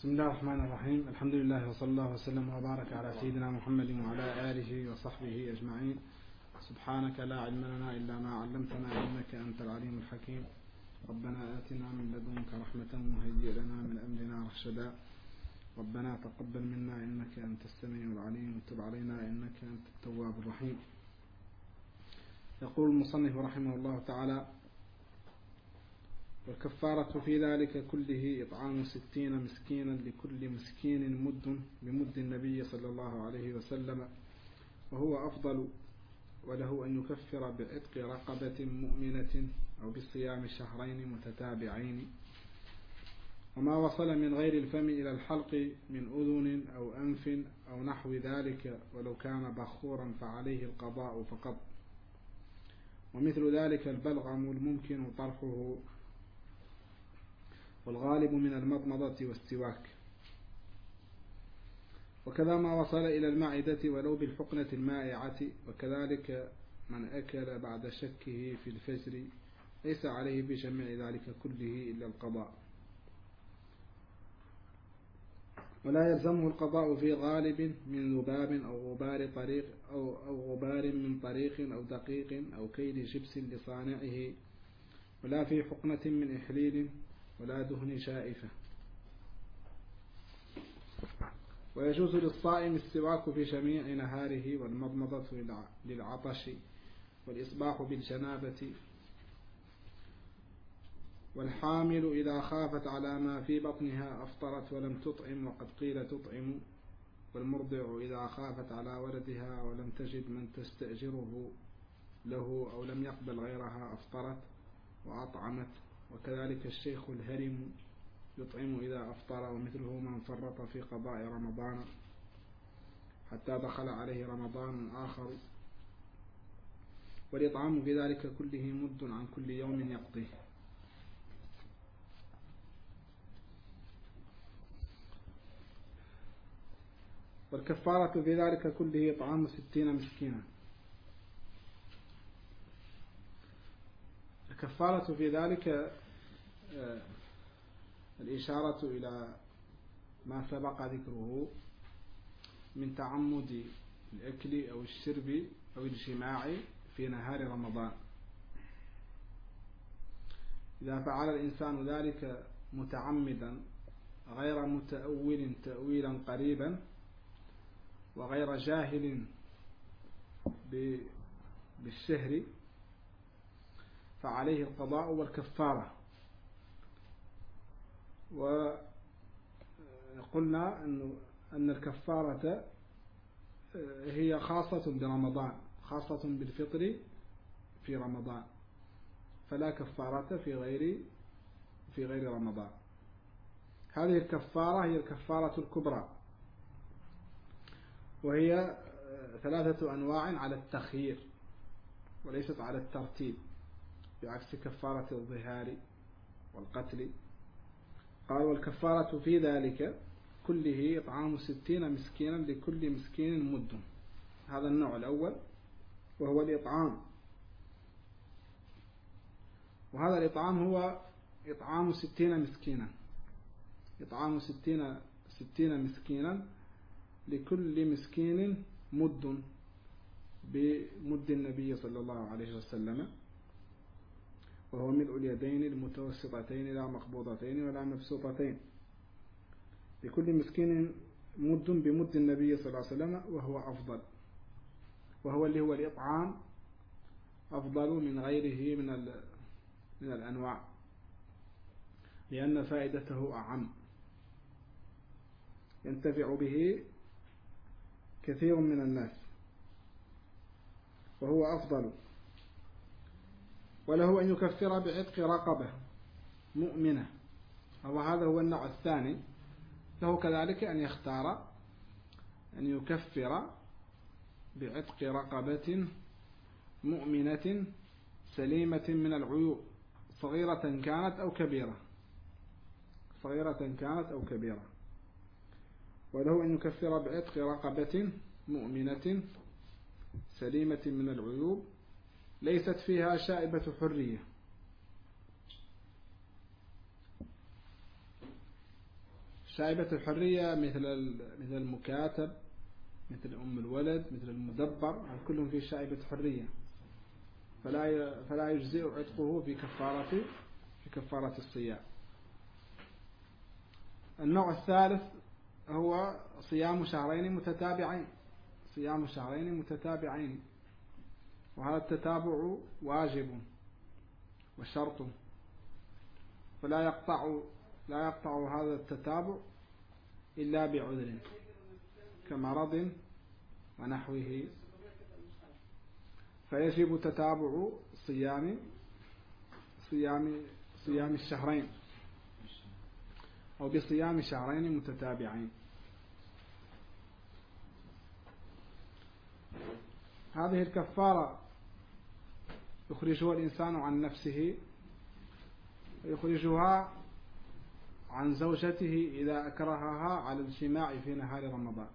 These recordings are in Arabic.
بسم الله الرحمن الرحيم. الحمد لله وصلى الله وسلم وبارك على سيدنا محمد وعلى آله وصحبه أجمعين. سبحانك لا علم لنا إلا ما علمتنا إنك أنت العليم الحكيم. ربنا آتنا من لدنك رحمة وهيئ لنا من أمرنا رشدا. ربنا تقبل منا إنك أنت السميع العليم وتب علينا إنك أنت التواب الرحيم. يقول المصنف رحمه الله تعالى: والكفارة في ذلك كله إطعام 60 مسكينا لكل مسكين مد بمد النبي صلى الله عليه وسلم، وهو أفضل، وله أن يكفر بعتق رقبة مؤمنة أو بصيام شهرين متتابعين. وما وصل من غير الفم إلى الحلق من أذن أو أنف أو نحو ذلك ولو كان بخورا فعليه القضاء فقط. ومثل ذلك البلغم الممكن طرحه، والغالب من المضمضة والسواك. وكذا ما وصل إلى المعدة ولو بالحقنة المائعة. وكذلك من أكل بعد شكه في الفجر ليس عليه بجميع ذلك كله إلا القضاء، ولا يلزمه القضاء في غالب من ذباب أو غبار طريق أو غبار من طريق أو دقيق أو كيل جبس لصانعه، ولا في حقنة من إحليل ولا دهن شائفة. ويجوز للصائم السواك في جميع نهاره، والمضمضة للعطش، والإصباح بالجنابة. والحامل إذا خافت على ما في بطنها أفطرت ولم تطعم، وقد قيل تطعم. والمرضع إذا خافت على ولدها ولم تجد من تستأجره له أو لم يقبل غيرها أفطرت وأطعمت. وكذلك الشيخ الهرم يطعم إذا أفطر، ومثله من فرط في قضاء رمضان حتى دخل عليه رمضان آخر. والإطعام في ذلك كله مد عن كل يوم يقضيه. والكفارة في ذلك كله إطعام 60 مسكينا. الكفارة في ذلك الإشارة إلى ما سبق ذكره من تعمد الأكل أو الشرب أو الجماع في نهار رمضان. إذا فعل الإنسان ذلك متعمدا غير متأول تأويلا قريبا، وغير جاهل بالشهر، فعليه القضاء والكفارة. وقلنا أن الكفارة هي خاصة برمضان، خاصة بالفطر في رمضان، فلا كفارة في غير رمضان. هذه الكفارة هي الكفارة الكبرى، وهي 3 أنواع على التخيير وليست على الترتيب، بعكس كفارة الظهار والقتل. قال: والكفارة في ذلك كله إطعام 60 مسكينا لكل مسكين مد. هذا النوع الأول، وهو الإطعام. وهذا الإطعام هو إطعام 60 مسكينا، إطعام 60 مسكينا لكل مسكين مد بمد النبي صلى الله عليه وسلم، وهو ملء اليدين المتوسطتين لا مقبوضتين ولا مبسوطتين. لكل مسكين مد بمد النبي صلى الله عليه وسلم، وهو أفضل، وهو اللي هو الإطعام أفضل من غيره من الأنواع، لأن فائدته أعم، ينتفع به كثير من الناس، وهو أفضل. وله أن يكفر بعتق رقبة مؤمنة، وهذا هو النوع الثاني. له كذلك أن يختار أن يكفر بعتق رقبة مؤمنة سليمة من العيوب، صغيرة كانت أو كبيرة، صغيرة كانت أو كبيرة. وله أن يكفر بعتق رقبة مؤمنة سليمة من العيوب ليست فيها شائبة حرية، شائبة الحرية مثل المكاتب، مثل أم الولد، مثل المدبر، كلهم في شائبة حرية، فلا يجزئ عتقه في كفارة الصيام. النوع الثالث هو صيام شهرين متتابعين، وهذا التتابع واجب وشرط، فلا يقطع هذا التتابع إلا بعذر كمرض ونحوه، فيجب تتابع صيام الشهرين أو بصيام شهرين متتابعين. هذه الكفارة يخرجها الإنسان عن نفسه ويخرجها عن زوجته إذا أكرهها على الجماع في نهار رمضان،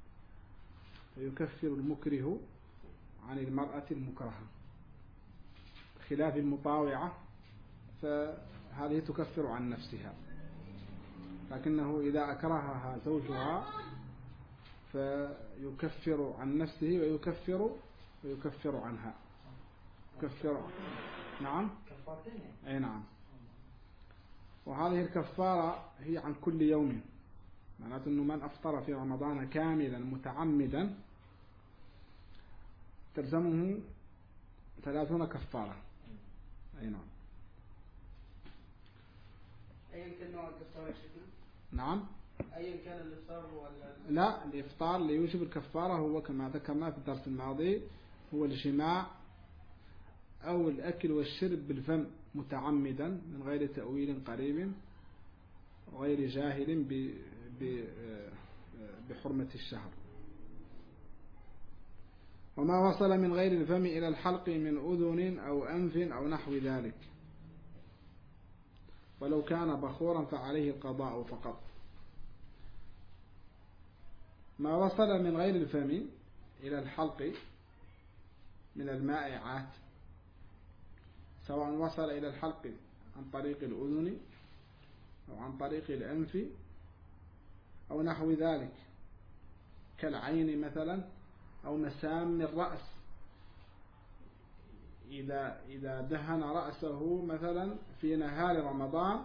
فيكفر المكره عن المرأة المكرهة، خلاف المطاوعة فهذه تكفر عن نفسها، لكنه إذا أكرهها زوجها فيكفر عن نفسه ويكفر عنها. نعم. أي نعم. وهذه الكفارة هي عن كل يوم، معناته أنه من أفطر في رمضان كاملا متعمدا تلزمه 30 كفارة. أي نعم. أيا كان نوع الكفارة يا شيخنا؟ نعم. أيا كان الإفطار ولا لا، الإفطار اللي يوجب الكفارة هو كما ذكرنا في الدرس الماضي، هو الجماع أو الأكل والشرب بالفم متعمدا من غير تأويل قريب وغير جاهل بحرمة الشهر. وما وصل من غير الفم إلى الحلق من أذن أو أنف أو نحو ذلك، ولو كان بخورا فعليه القضاء فقط. ما وصل من غير الفم إلى الحلق من المائعات، سواء وصل إلى الحلق عن طريق الأذن أو عن طريق الأنف أو نحو ذلك كالعين مثلا أو مسام الرأس، إذا دهن رأسه مثلا في نهار رمضان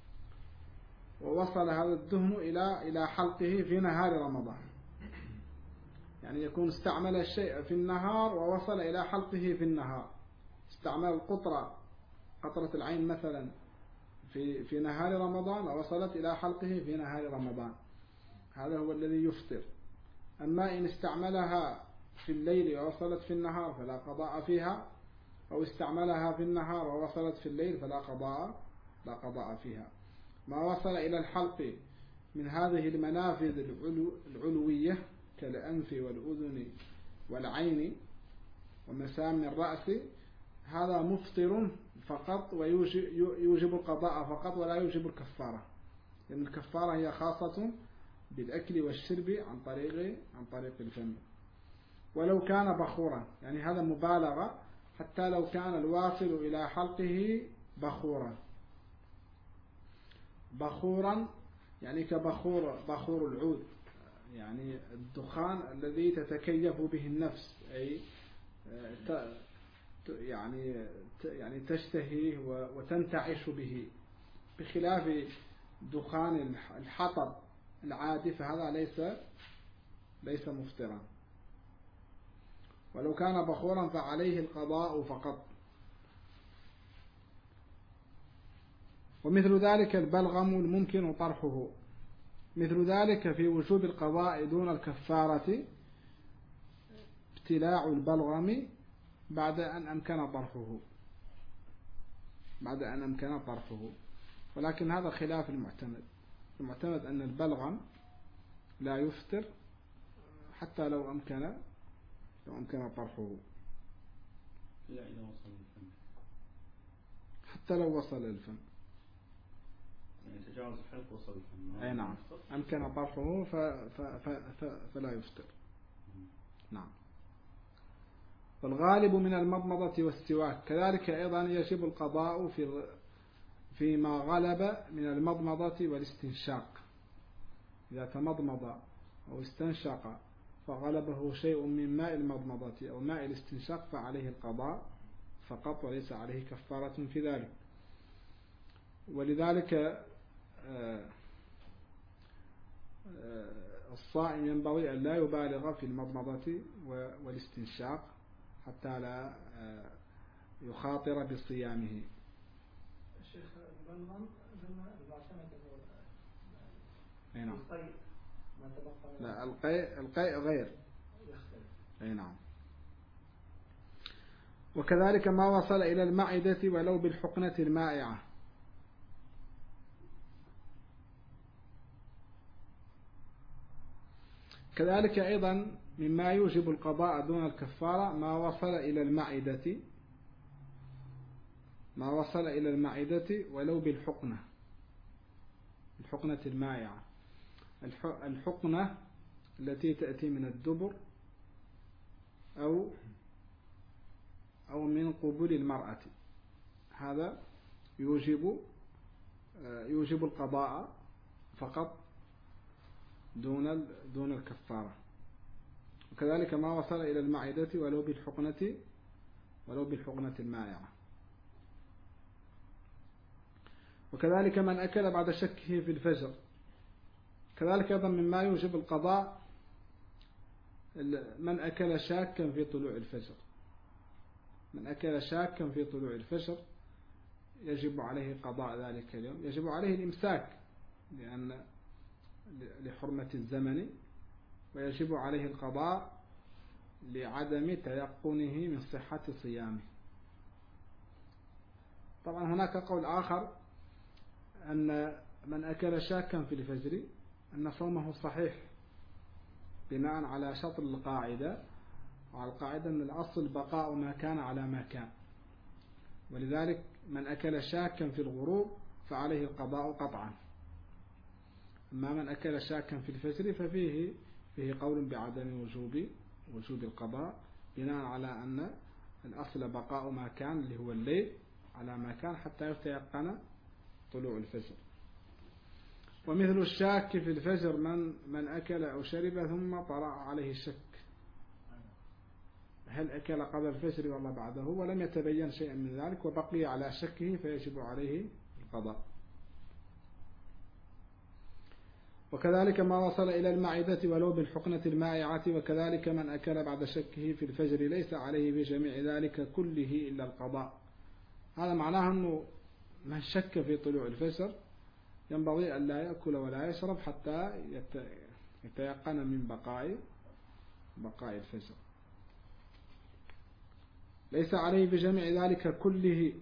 ووصل هذا الدهن إلى حلقه في نهار رمضان، يعني يكون استعمل الشيء في النهار ووصل إلى حلقه في النهار، استعمل قطرة العين مثلا في نهار رمضان ووصلت إلى حلقه في نهار رمضان، هذا هو الذي يفطر. أما إن استعملها في الليل ووصلت في النهار فلا قضاء فيها، أو استعملها في النهار ووصلت في الليل فلا قضاء فيها. ما وصل إلى الحلق من هذه المنافذ العلوية كالأنف والأذن والعين ومسام الرأس، هذا مفطر فقط ويوجب القضاء فقط ولا يوجب الكفارة، لأن الكفارة هي خاصة بالأكل والشرب عن طريق الفم. ولو كان بخورا، يعني هذا مبالغة، حتى لو كان الواصل إلى حلقه بخورا يعني بخور العود، يعني الدخان الذي تتكيف به النفس، أي يعني تشتهيه وتنتعش به، بخلاف دخان الحطب العادي فهذا ليس مفطرا. ولو كان بخورا فعليه القضاء فقط. ومثل ذلك البلغم الممكن طرحه، مثل ذلك في وجوب القضاء دون الكفارة ابتلاع البلغم بعد أن أمكن طرحه، ولكن هذا خلاف المعتمد أن البلغم لا يفطر حتى لو أمكن طرحه، لا إذا وصل الفم، حتى لو وصل الفم، يعني تجاوز الحلق وصل الفم. أي نعم، أمكن طرحه فلا يفطر. نعم. والغالب من المضمضة والسواك كذلك أيضا يجب القضاء فيما غلب من المضمضة والاستنشاق، إذا تمضمض أو استنشق فغلبه شيء من ماء المضمضة أو ماء الاستنشاق فعليه القضاء فقط وليس عليه كفارة في ذلك. ولذلك الصائم ينبغي أن لا يبالغ في المضمضة والاستنشاق حتى لا يخاطر بصيامه. الشيخ البلغم أي نعم. ما تبقى لا القيء غير. أي نعم. وكذلك ما وصل إلى المعدة ولو بالحقنة المائعة. كذلك أيضا مما يوجب القضاء دون الكفارة ما وصل إلى المعدة ولو بالحقنة، الحقنة المائعة، الحقنة التي تأتي من الدبر أو من قبول المرأة، هذا يوجب القضاء فقط دون الكفارة. وكذلك ما وصل إلى المعدة ولو بالحقنة المائعة. وكذلك من أكل بعد شكه في الفجر، كذلك أيضا مما يوجب القضاء من أكل شاكا في طلوع الفجر، من أكل شاكا في طلوع الفجر يجب عليه قضاء ذلك اليوم، يجب عليه الإمساك لحرمة الزمن، ويجب عليه القضاء لعدم تيقنه من صحة صيامه. طبعا هناك قول آخر أن من أكل شاكا في الفجر أن صومه صحيح بناء على شطر القاعدة، وعلى القاعدة أن الأصل بقاء ما كان على ما كان، ولذلك من أكل شاكا في الغروب فعليه القضاء قطعا. أما من أكل شاكا في الفجر ففيه قول بعدم وجوب القضاء بناء على أن الأصل بقاء ما كان اللي هو الليل على ما كان حتى يتيقن طلوع الفجر. ومثل الشاك في الفجر من أكل أو شرب ثم طرأ عليه الشك، هل أكل قبل الفجر ولا بعده، ولم يتبين شيئا من ذلك وبقي على شكه فيجب عليه القضاء. وكذلك ما وصل إلى المعدة ولو بالحقنة المائعة. وكذلك من أكل بعد شكه في الفجر ليس عليه بجميع ذلك كله إلا القضاء. هذا معناه أنه من شك في طلوع الفجر ينبغي أن لا يأكل ولا يشرب حتى يتيقن من بقاء الفجر. ليس عليه بجميع ذلك كله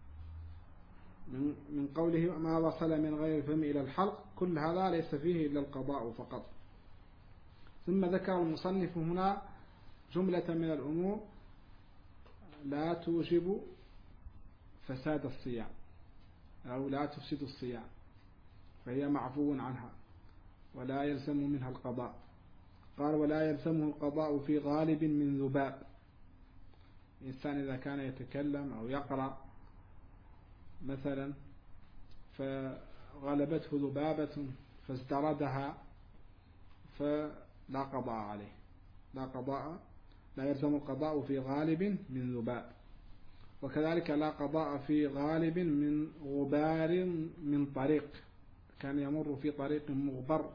من قوله ما وصل من غير الفم إلى الحلق، كل هذا ليس فيه إلا القضاء فقط. ثم ذكر المصنف هنا جملة من الأمور لا توجب فساد الصيام أو لا تفسد الصيام، فهي معفو عنها ولا يلزم منها القضاء. قال ولا يلزمه القضاء في غالب من ذباب. الإنسان إذا كان يتكلم أو يقرأ مثلا فغلبته ذبابة فازدردها فلا قضاء عليه، لا يلزم القضاء في غالب من ذباب. وكذلك لا قضاء في غالب من غبار من طريق، كان يمر في طريق مغبر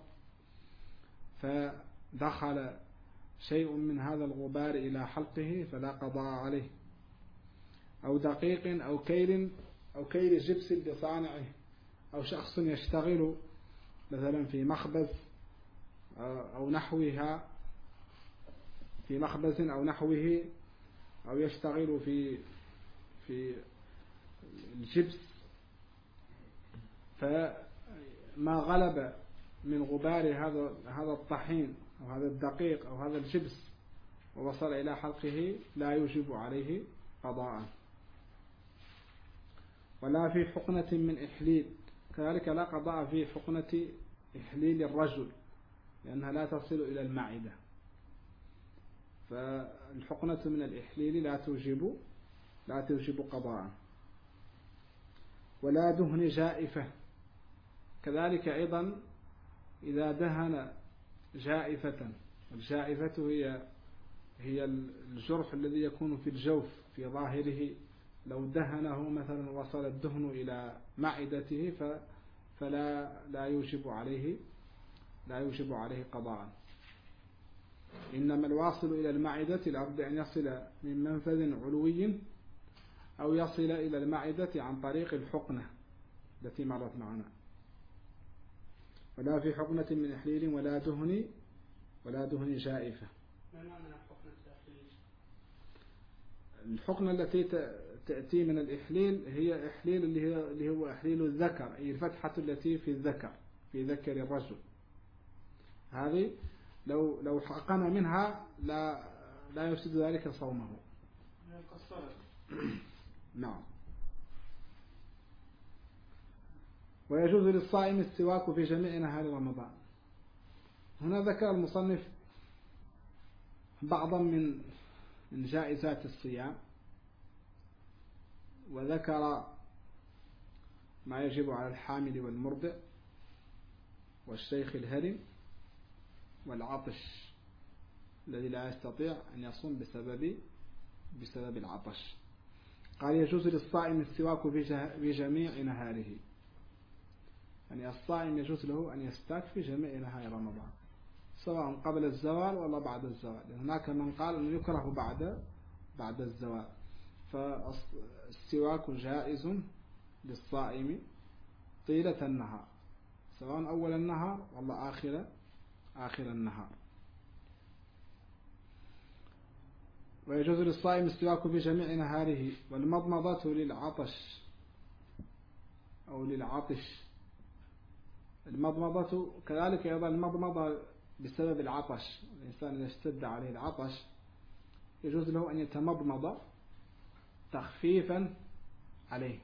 فدخل شيء من هذا الغبار إلى حلقه فلا قضاء عليه. أو دقيق أو كيل جبس لصانعه، أو شخص يشتغل مثلا في مخبز أو نحوها، في مخبز أو نحوه، أو يشتغل في الجبس، فما غلب من غبار هذا الطحين أو هذا الدقيق أو هذا الجبس ووصل إلى حلقه لا يوجب عليه قضاء. ولا في حقنة من إحليل، كذلك لا قضاء في حقنة إحليل الرجل لأنها لا تصل إلى المعدة، فالحقنة من الإحليل لا توجب قضاء. ولا دهن جائفة، كذلك أيضا إذا دهن جائفة، الجائفة هي الجرح الذي يكون في الجوف في ظاهره، لو دهنه مثلا وصل الدهن إلى معدته فلا يوجب عليه قضاء. إنما الواصل إلى المعدة لابد أن يصل من منفذ علوي أو يصل إلى المعدة عن طريق الحقنة التي مرت معنا. ولا في حقنة من إحليل ولا دهن جائفة. ما معنى حقنة الإحليل؟ الحقنة التي تأتي من الإحليل هي إحليل اللي هو إحليل الذكر، أي الفتحة التي في الذكر، في ذكر الرجل. هذه لو حقن منها لا يفسد ذلك صومه. نعم. ويجوز للصائم السواك في جميع نهار رمضان. هنا ذكر المصنف بعضا من جائزات الصيام، وذكر ما يجب على الحامل والمرضع والشيخ الهرم والعطش الذي لا يستطيع أن يصوم بسبب العطش. قال يجوز للصائم السواك في جميع نهاره، يعني الصائم يجوز له أن يستاك في جميع نهار رمضان سواء قبل الزوال ولا بعد الزوال. هناك من قال أنه يكره بعد الزوال، فالسواك جائز للصائم طيلة النهار سواء أول النهار ولا آخر النهار. ويجوز للصائم السواك في جميع نهاره. والمضمضة للعطش أو للعطش، المضمضة كذلك أيضا المضمضة بسبب العطش. الإنسان إذا اشتد عليه العطش يجوز له أن يتمضمض تخفيفا عليه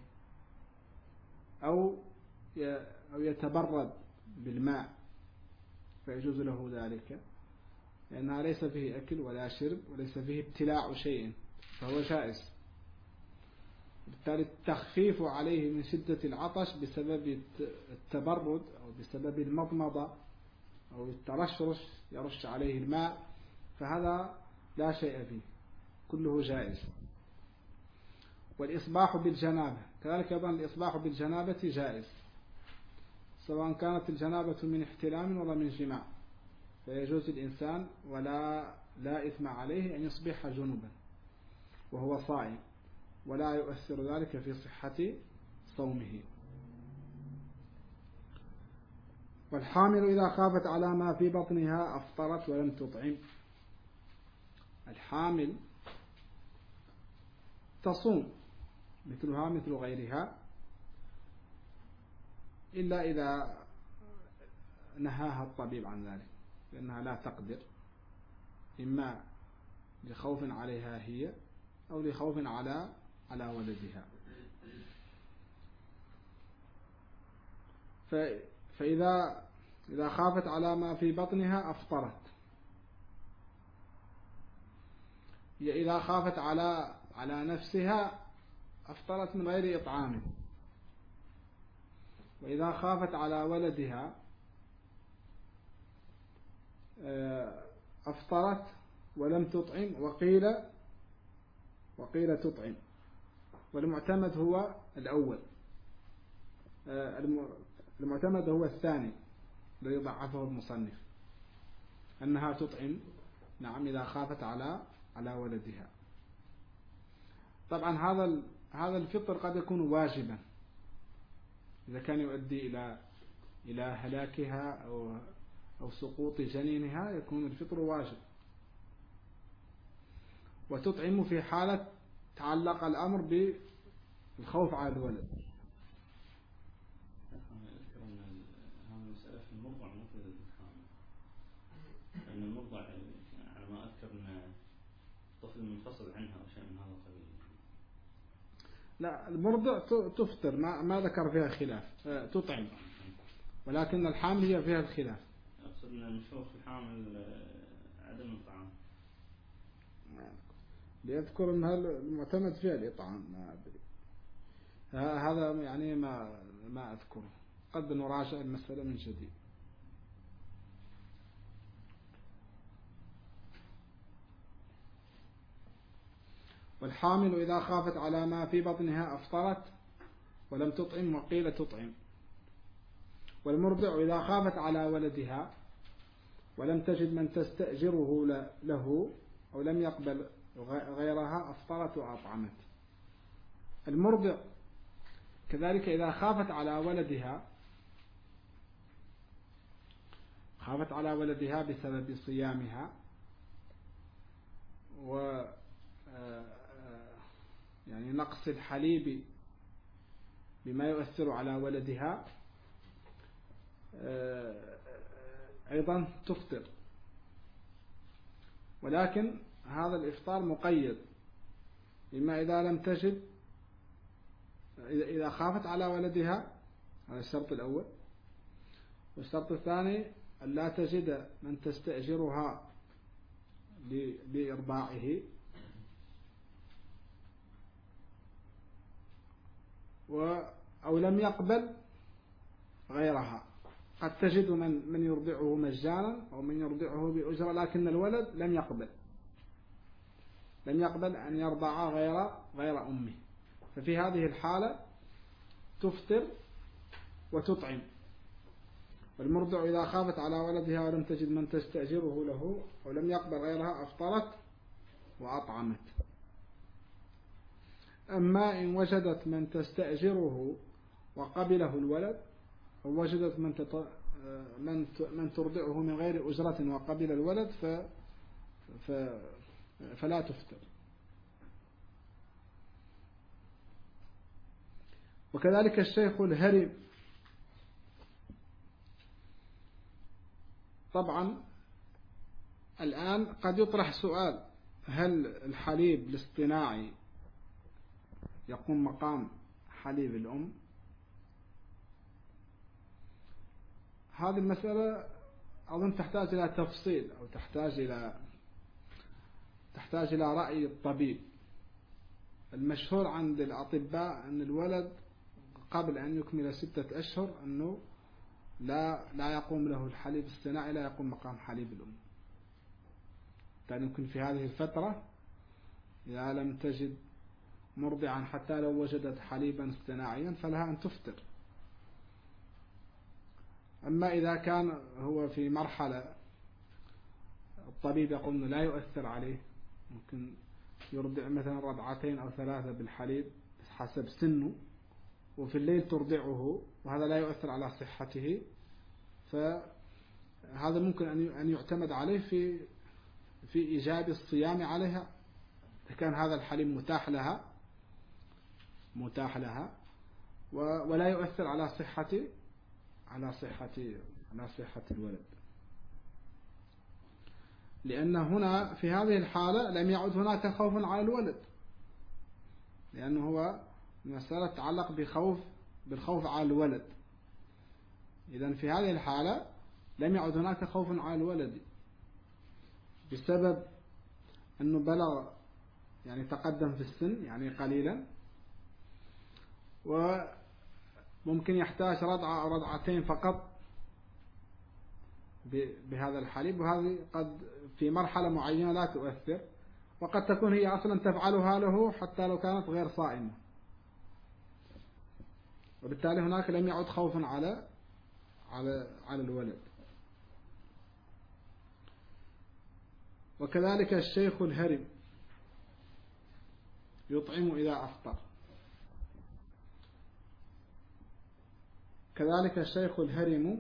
أو يتبرد بالماء، فيجوز له ذلك لأنها ليس فيه أكل ولا شرب وليس فيه ابتلاع شيء، فهو جائز. بالتالي التخفيف عليه من شدة العطش بسبب التبرد أو بسبب المضمضة أو الترشرش يرش عليه الماء، فهذا لا شيء فيه، كله جائز. والإصباح بالجنابة كذلك أيضا، الإصباح بالجنابة جائز سواء كانت الجنابة من احتلام ولا من جماع، فيجوز الإنسان لا إثم عليه أن يصبح جنبا وهو صائم، ولا يؤثر ذلك في صحة صومه. والحامل إذا خافت على ما في بطنها أفطرت ولم تطعم. الحامل تصوم مثلها مثل غيرها إلا إذا نهاها الطبيب عن ذلك، لأنها لا تقدر، إما لخوف عليها هي أو لخوف على ولدها. فإذا خافت على ما في بطنها أفطرت. إذا خافت على نفسها أفطرت من غير إطعام. وإذا خافت على ولدها أفطرت ولم تطعم، وقيل تطعم، والمعتمد هو الأول، المعتمد هو الثاني الذي ضعفه المصنف، أنها تطعم نعم إذا خافت على ولدها. طبعا هذا الفطر قد يكون واجبا إذا كان يؤدي إلى هلاكها أو سقوط جنينها، يكون الفطر واجب. وتطعم في حالة تعلق الأمر بالخوف على الولد. أذكر أن هذه المسألة في المرضع مو في الحامل، لأن المرضع على ما أذكر أن الطفل منفصل عنها أو شيء من هذا القبيل. لا، المرضع تفطر، ما ذكر فيها خلاف، تطعم، ولكن الحامل هي فيها الخلاف. أقصد أن المشهور في الحامل عدم الطعام. ليذكر أن المعتمد فيها الإطعام، ما أدري، هذا يعني ما أذكره، قد نراجع المسألة من جديد. والحامل إذا خافت على ما في بطنها أفطرت ولم تطعم وقيل تطعم. والمرضع إذا خافت على ولدها ولم تجد من تستأجره له أو لم يقبل غيرها أفطرت وأطعمت. المرضع كذلك إذا خافت على ولدها بسبب صيامها و يعني نقص الحليب بما يؤثر على ولدها أيضا تفطر، ولكن هذا الإفطار مقيد، إما إذا لم تجد، إذا خافت على ولدها، هذا الشرط الأول. والشرط الثاني أن لا تجد من تستأجرها لإرضاعه، أو لم يقبل غيرها. قد تجد من يرضعه مجانا أو من يرضعه بأجرة، لكن الولد لم يقبل أن يرضع غير أمه، ففي هذه الحالة تفطر وتطعم. والمرضع إذا خافت على ولدها ولم تجد من تستأجره له أو لم يقبل غيرها أفطرت وأطعمت. أما إن وجدت من تستأجره وقبله الولد، أو وجدت من ترضعه من غير أجرة وقبل الولد فلا تفطر. وكذلك الشيخ الهرم. طبعا الآن قد يطرح سؤال: هل الحليب الاصطناعي يقوم مقام حليب الأم؟ هذه المسألة أظن تحتاج إلى تفصيل، أو تحتاج إلى رأي الطبيب. المشهور عند الأطباء أن الولد قبل أن يكمل 6 أشهر أنه لا يقوم له الحليب الاصطناعي، لا يقوم مقام حليب الأم. كان يمكن في هذه الفترة إذا لم تجد مرضعا حتى لو وجدت حليبا اصطناعيا فلها أن تفطر. أما إذا كان هو في مرحلة الطبيب يقول أنه لا يؤثر عليه، ممكن يرضع مثلا 2 أو 3 بالحليب حسب سنه، وفي الليل ترضعه وهذا لا يؤثر على صحته، فهذا ممكن أن يعتمد عليه في إيجاب الصيام عليها إذا كان هذا الحليب متاح لها ولا يؤثر على صحة الولد. لأن هنا في هذه الحالة لم يعد هناك خوف على الولد، لأنه هو مسألة تتعلق بالخوف على الولد. إذن في هذه الحالة لم يعد هناك خوف على الولد بسبب أنه بلغ، يعني تقدم في السن يعني قليلا، وممكن يحتاج رضعة أو 2 فقط بهذا الحليب، وهذه قد في مرحلة معينة لا تؤثر، وقد تكون هي أصلا تفعلها له حتى لو كانت غير صائمة، وبالتالي هناك لم يعد خوف على الولد. وكذلك الشيخ الهرم يطعم إذا أفطر. كذلك الشيخ الهرم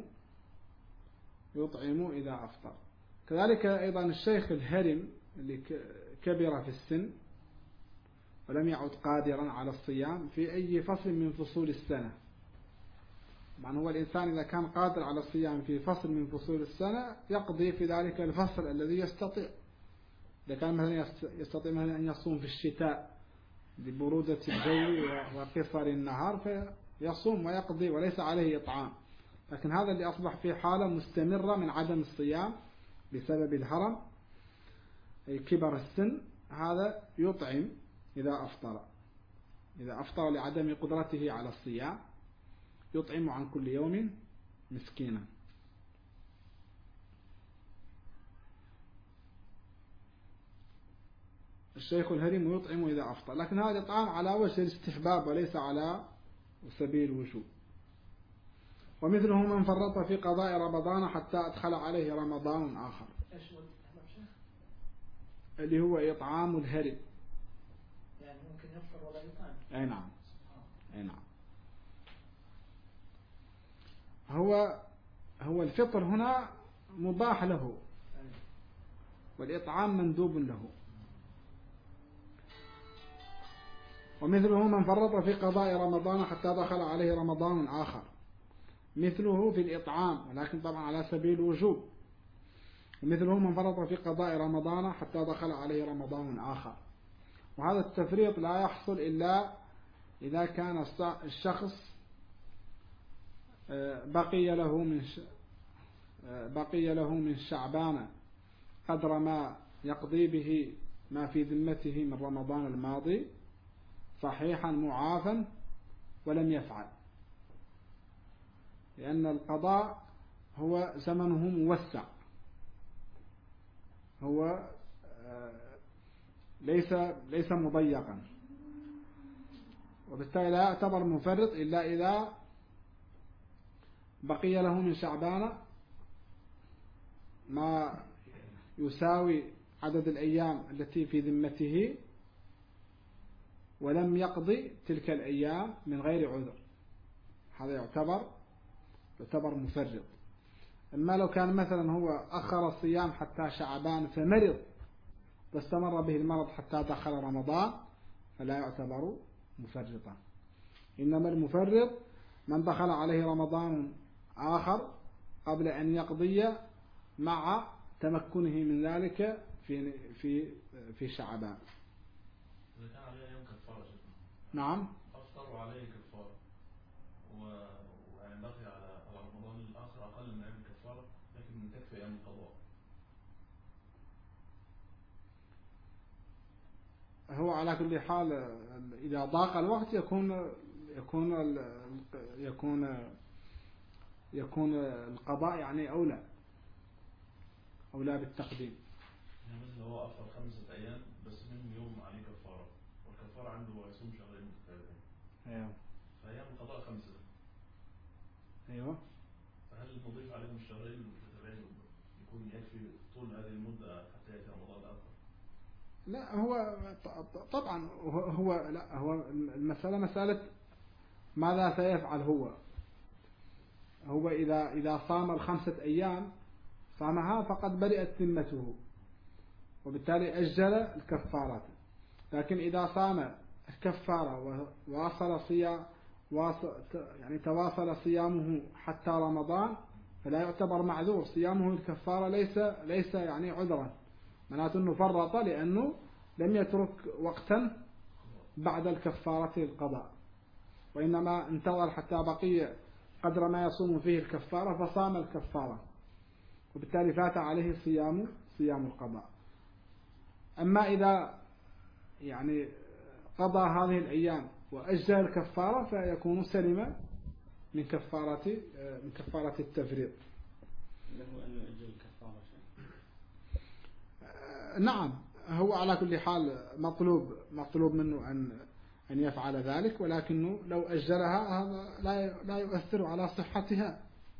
يطعم إذا أفطر. كذلك أيضا الشيخ الهرم اللي كبر في السن ولم يعد قادرا على الصيام في أي فصل من فصول السنة. طبعا هو الإنسان إذا كان قادر على الصيام في فصل من فصول السنة يقضي في ذلك الفصل الذي يستطيع. إذا كان مثلا يستطيع مثلا أن يصوم في الشتاء لبرودة الجو وقصر النهار فيصوم ويقضي وليس عليه إطعام. لكن هذا اللي أصبح في حالة مستمرة من عدم الصيام بسبب الهرم أي كبر السن، هذا يطعم إذا أفطر لعدم قدرته على الصيام، يطعم عن كل يوم مسكينا. والشيخ الهرم يطعم إذا أفطر، لكن هذا الإطعام على وجه الاستحباب وليس على سبيل الوجوب. ومثله من فرط في قضاء رمضان حتى أدخل عليه رمضان آخر، اللي هو إطعام الهرم. يعني ممكن يفطر ولا يطعم. أي نعم، أي نعم. هو الفطر هنا مباح له، والإطعام مندوب له. ومثله من فرط في قضاء رمضان حتى دخل عليه رمضان آخر، مثله في الإطعام ولكن طبعا على سبيل الوجوب. ومثله من فرط في قضاء رمضان حتى دخل عليه رمضان آخر. وهذا التفريط لا يحصل إلا إذا كان الشخص بقي له من شعبان قدر ما يقضي به ما في ذمته من رمضان الماضي صحيحا معافا ولم يفعل، لأن القضاء هو زمنه موسع، هو ليس مضيقا، وبالتالي لا يعتبر مفرط إلا إذا بقي له من شعبان ما يساوي عدد الأيام التي في ذمته ولم يقضي تلك الأيام من غير عذر، هذا يعتبر مفرط. أما لو كان مثلا هو أخر الصيام حتى شعبان فمرض واستمر به المرض حتى دخل رمضان فلا يعتبر مفرطا. إنما المفرط من دخل عليه رمضان آخر قبل أن يقضي مع تمكنه من ذلك في شعبان. إذا كان عليه يوم كفارة نعم. أفطر وعليه كفارة ويعني بقي على رمضان الآخر أقل من أيام الكفارة لكن تكفي أيام القضاء. هو على كل حال إذا ضاق الوقت يكون القضاء يعني أولى بالتقديم. يعني مثل هو أفطر 5 أيام بس منهم يوم عليه كفارة، والكفارة عنده يصوم شهرين متتابعين. أيوه. فأيام القضاء 5. أيوه. فهل نضيف عليهم الشهرين المتتابعين يكون يكفي طول هذه المدة حتى يأتي رمضان الآخر؟ لا، هو طبعا هو المسألة مسألة ماذا سيفعل هو إذا صام 5 أيام صامها فقد برئت ذمته وبالتالي أجل الكفارات. لكن إذا صام الكفارة يعني تواصل صيامه حتى رمضان فلا يعتبر معذور، صيامه الكفارة ليس يعني عذرا، معناته أنه فرط لأنه لم يترك وقتا بعد الكفارة القضاء، وإنما انتظر حتى بقي قدر ما يصوم فيه الكفارة فصام الكفارة، وبالتالي فات عليه صيام القضاء. أما إذا يعني قضى هذه الأيام وأجل الكفارة فيكون سلم من كفارة التفريط. له أن يؤجل الكفارة شيء؟ نعم، هو على كل حال مطلوب منه أن يفعل ذلك، ولكنه لو أجلها هذا لا يؤثر على صحتها.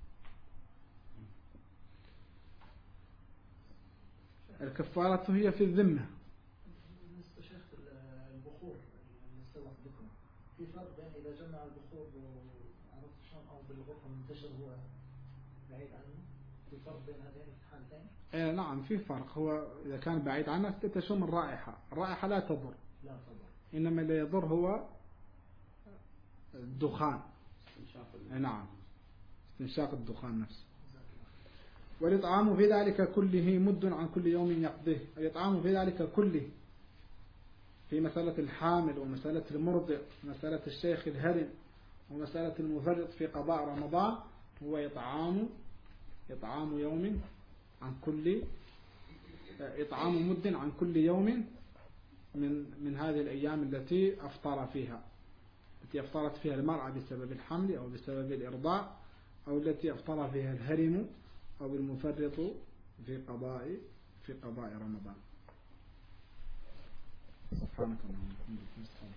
الكفارة هي في الذمة. بالنسبة شيخ البخور المستوى بكم في فرق بين إذا جمع البخور وعرفت شلون أو بالغرفة منتشر هو بعيد عنه، في فرق بين هذين الحالتين؟ نعم في فرق. هو إذا كان بعيد عنه تشم الرائحة لا تضر، إنما اللي يضر هو الدخان. نعم، استنشاق الدخان نفسه. والإطعام في ذلك كله مد عن كل يوم يقضيه. الإطعام في ذلك كله، في مسألة الحامل ومسألة المرضع ومسألة الشيخ الهرم ومسألة المفرط في قضاء رمضان، هو إطعام يوم عن كل إطعام مد عن كل يوم من هذه الأيام التي أفطرت فيها المرأة بسبب الحمل أو بسبب الإرضاع، أو التي أفطر فيها الهرم أو المفرط في قضاء رمضان. سبحانك اللهم وبحمدك نستغفرك.